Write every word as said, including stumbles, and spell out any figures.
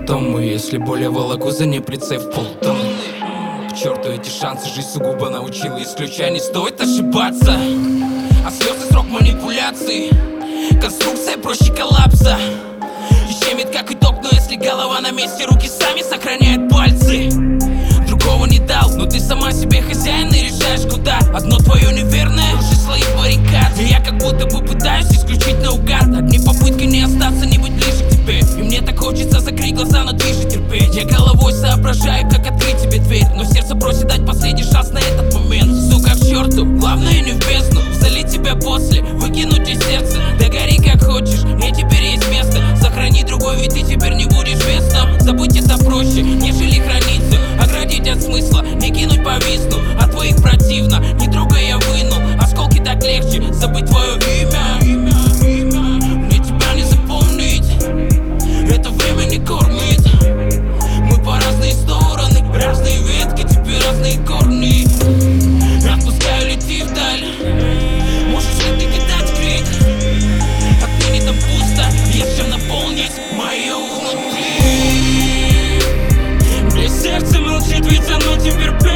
тому, если более волоку за ней прицеп полтонны. К черту эти шансы, жизнь сугубо научила, исключая, не стоит ошибаться. А слезы срок манипуляций, конструкция проще коллапса. Щемит как итог, но если голова на месте, руки сами сохраняют пальцы. Другого не дал, но ты сама себе хозяин и решаешь куда. Одно твое неверное, уже слои баррикад. И я как будто бы пытаюсь исключить наугад. Одни попытки не остаться, не быть ближе к тебе. И мне так хочется закрыть глаза, но тише терпеть. Я головой соображаю, как открыть тебе дверь, но сердце просит дать последний шанс на этот момент. Сука, к черту, главное не в бездну. Залить тебя после, выкинуть из сердца. Да гори как хочешь, мне теперь есть место. Сохрани другой, ведь ты теперь не будешь весом. Забыть это проще, нежели храниться. Оградить от смысла, не кинуть по висну. От твоих противно, не трогай, я вынул. Осколки так легче, забыть твое имя. Мне тебя не запомнить, это время не кормит. Мы по разные стороны, разные ветки, теперь разные корни. Отпускаю, лети вдаль, можешь ли ты видать крик? Отныне там пусто, есть чем наполнить мое внутри. Мне сердце молчит, ведь оно теперь